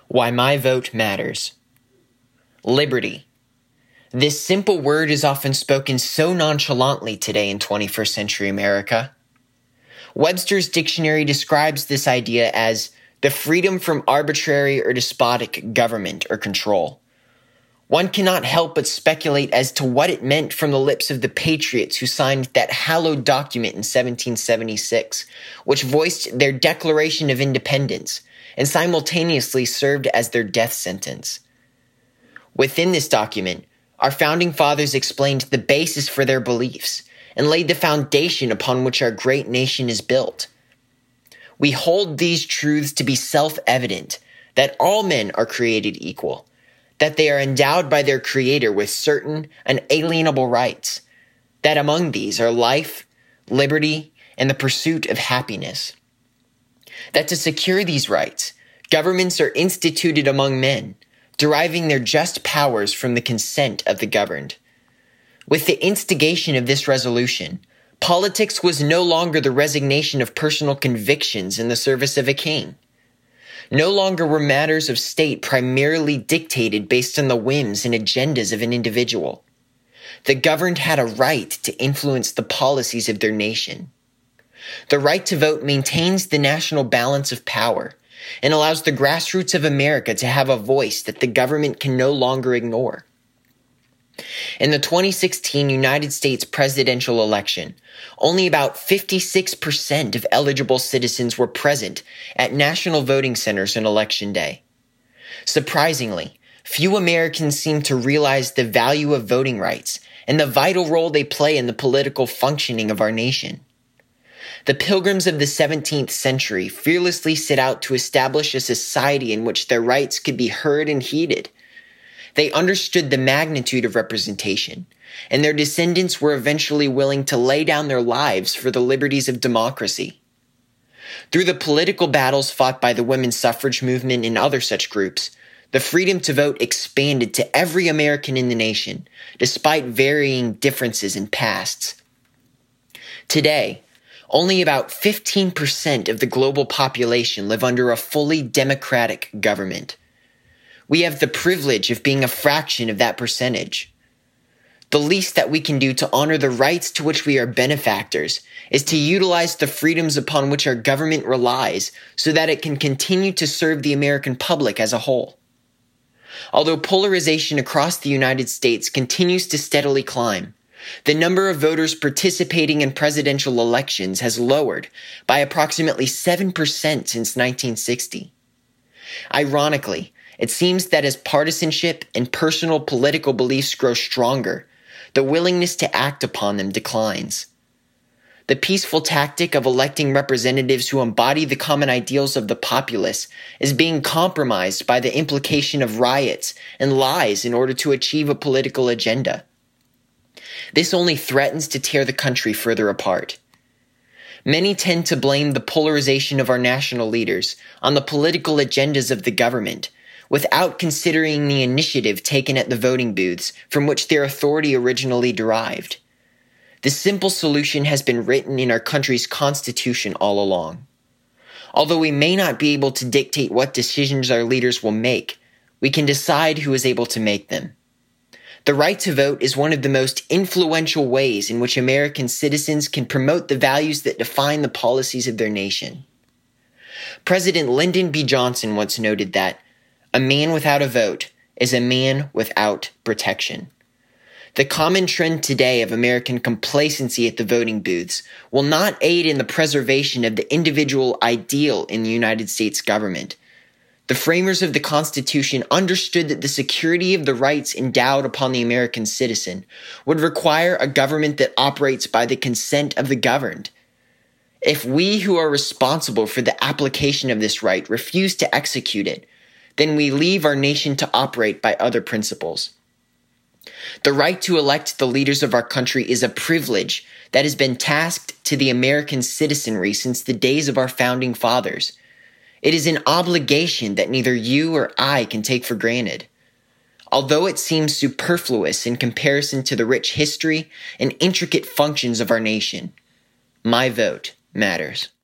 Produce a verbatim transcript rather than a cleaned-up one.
Why my vote matters. Liberty. This simple word is often spoken so nonchalantly today in twenty-first century America. Webster's dictionary describes this idea as the freedom from arbitrary or despotic government or control. One cannot help but speculate as to what it meant from the lips of the patriots who signed that hallowed document in seventeen seventy-six, which voiced their Declaration of Independence and simultaneously served as their death sentence. Within this document, our founding fathers explained the basis for their beliefs and laid the foundation upon which our great nation is built. We hold these truths to be self-evident, that all men are created equal, that they are endowed by their Creator with certain unalienable rights, that among these are life, liberty, and the pursuit of happiness. That to secure these rights, governments are instituted among men, deriving their just powers from the consent of the governed. With the instigation of this resolution, politics was no longer the resignation of personal convictions in the service of a king. No longer were matters of state primarily dictated based on the whims and agendas of an individual. The governed had a right to influence the policies of their nation. The right to vote maintains the national balance of power and allows the grassroots of America to have a voice that the government can no longer ignore. In the twenty sixteen United States presidential election, only about fifty-six percent of eligible citizens were present at national voting centers on Election Day. Surprisingly, few Americans seem to realize the value of voting rights and the vital role they play in the political functioning of our nation. The Pilgrims of the seventeenth century fearlessly set out to establish a society in which their rights could be heard and heeded. They understood the magnitude of representation, and their descendants were eventually willing to lay down their lives for the liberties of democracy. Through the political battles fought by the women's suffrage movement and other such groups, the freedom to vote expanded to every American in the nation, despite varying differences in pasts. Today, only about fifteen percent of the global population live under a fully democratic government. We have the privilege of being a fraction of that percentage. The least that we can do to honor the rights to which we are benefactors is to utilize the freedoms upon which our government relies so that it can continue to serve the American public as a whole. Although polarization across the United States continues to steadily climb, the number of voters participating in presidential elections has lowered by approximately seven percent since nineteen sixty. Ironically, it seems that as partisanship and personal political beliefs grow stronger, the willingness to act upon them declines. The peaceful tactic of electing representatives who embody the common ideals of the populace is being compromised by the implication of riots and lies in order to achieve a political agenda. This only threatens to tear the country further apart. Many tend to blame the polarization of our national leaders on the political agendas of the government, without considering the initiative taken at the voting booths from which their authority originally derived. The simple solution has been written in our country's Constitution all along. Although we may not be able to dictate what decisions our leaders will make, we can decide who is able to make them. The right to vote is one of the most influential ways in which American citizens can promote the values that define the policies of their nation. President Lyndon B. Johnson once noted that a man without a vote is a man without protection. The common trend today of American complacency at the voting booths will not aid in the preservation of the individual ideal in the United States government. The framers of the Constitution understood that the security of the rights endowed upon the American citizen would require a government that operates by the consent of the governed. If we who are responsible for the application of this right refuse to execute it, then we leave our nation to operate by other principles. The right to elect the leaders of our country is a privilege that has been tasked to the American citizenry since the days of our founding fathers. It is an obligation that neither you or I can take for granted. Although it seems superfluous in comparison to the rich history and intricate functions of our nation, my vote matters.